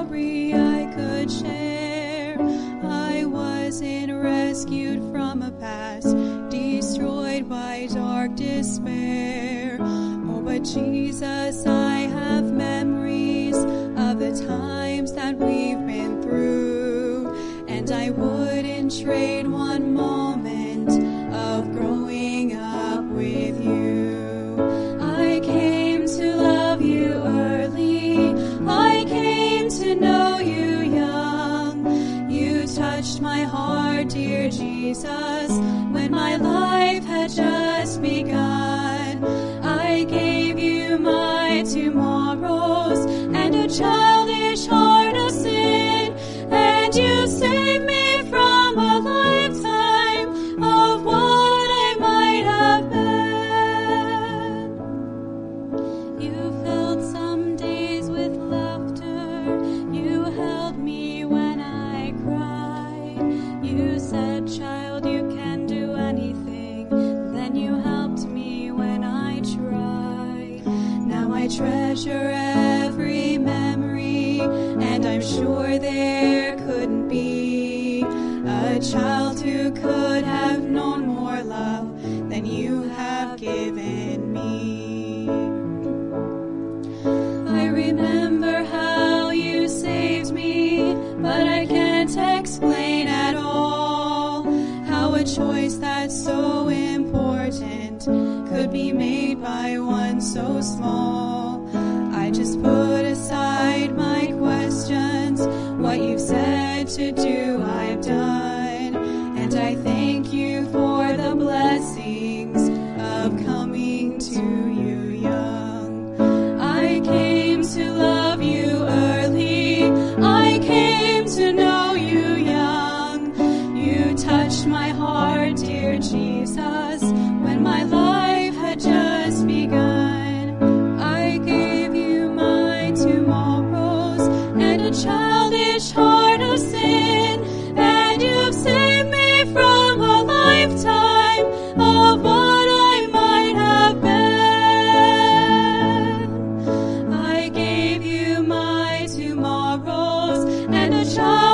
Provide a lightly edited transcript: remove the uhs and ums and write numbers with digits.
story I could share. I wasn't rescued from a past destroyed by dark despair. Oh, but Jesus, I have memories of the times that we've been through, and I wouldn't trade one moment of growing up with you. I came to love you early, I came to know you young. You touched my heart, dear Jesus, when my life had just begun. I gave you my tomorrows and a childish heart of sin, and you saved me from a lifetime of what I might have been. You filled some days with laughter, you held me when I cried. You said, child, you can do anything, then you helped me when I tried. Now I treasure every memory, and I'm sure there couldn't be a child who could have known more love than you have given me. I remember how you saved me, but I can't explain at all how a choice that's so important could be made by one so small. I just put aside my questions. What you've said to do, I've done, and I thank you for the blessings of coming to you young. I came to love you early, I came to know you young. You touched my heart, dear Jesus, when my life had just begun. I gave you my tomorrows and a childish heart of sin, and you've saved me from a lifetime of what I might have been. I gave you my tomorrows and a childish